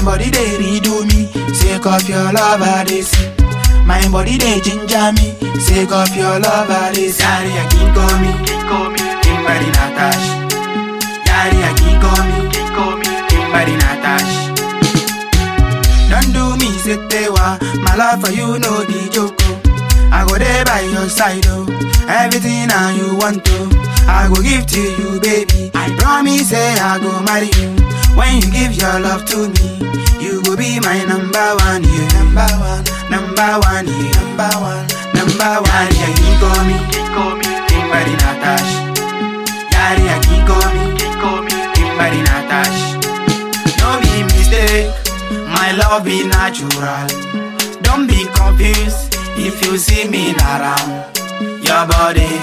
body they redo me, sake of your love I dey see. My body they ginger me, sake of your love I dey see. Yari ya king call me, Kimbari Natash. Yari ya king call me, Kimbari Natash. Don't do me setewa, my love for you no be joke. I go there by your side, oh. Everything that you want to, I go give to you, baby. I promise, say I go marry you. When you give your love to me, you go be my number one, you number one, you number one. Yari ya king call me, Kimbari Natash. Yari ya king call me, Kimbari Natash. No be mistake, my love be natural. Don't be confused if you see me around your body,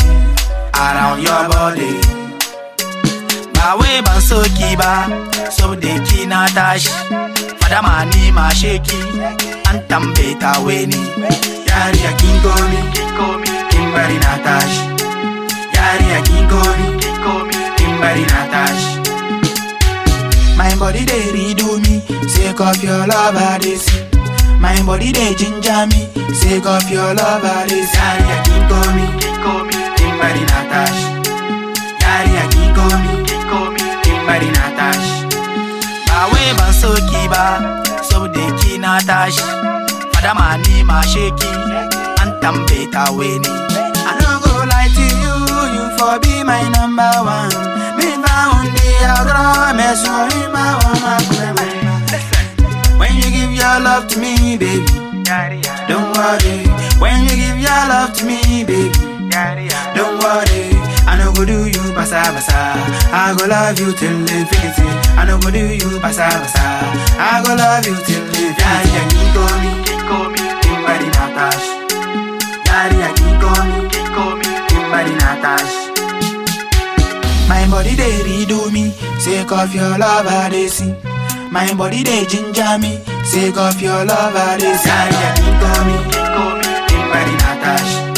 Bawe banso kiba, so de ki Natash. Fadama ni ma sheki, antam beta weni. Yari ya king call me, Kimbari Natash. Yari ya king call me, Kimbari Natash. My body they redo me, sake of your love I dey see. My body they ginger me, sake of your love I dey see. Yari ya king call me, Kimbari Natash. Yari ya king call me, Kimbari Natash. Bawe banso kiba, so de ki Natash. Fadama ni ma sheki, antam beta weni. I no go lie to you, you for be my number one. Me found the agra, so in my home. When you give your love to me, baby, don't worry. When you give your love to me, baby, don't worry. I no go do you basa basa. I go love you till infinity. I no go do you basa basa. I go love you till infinity. Yari ya king call me, Kimbari Natash. Yari ya king call me, Kimbari Natash. My body they redo me, sake of your love I dey see. My body they ginger me, sake of your love I dey see. Yari ya king call me, Kimbari Natash.